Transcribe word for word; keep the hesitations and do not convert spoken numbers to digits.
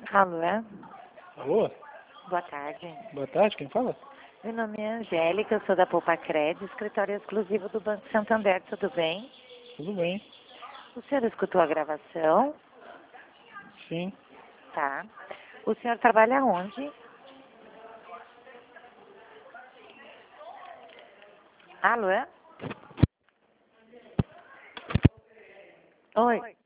Alô, é? Alô? Boa tarde. Boa tarde, quem fala? Meu nome é Angélica, eu sou da Poupa Crédito, escritório exclusivo do Banco Santander, tudo bem? Tudo bem. O senhor escutou a gravação? Sim. Tá. O senhor trabalha onde? Alô, é? Oi.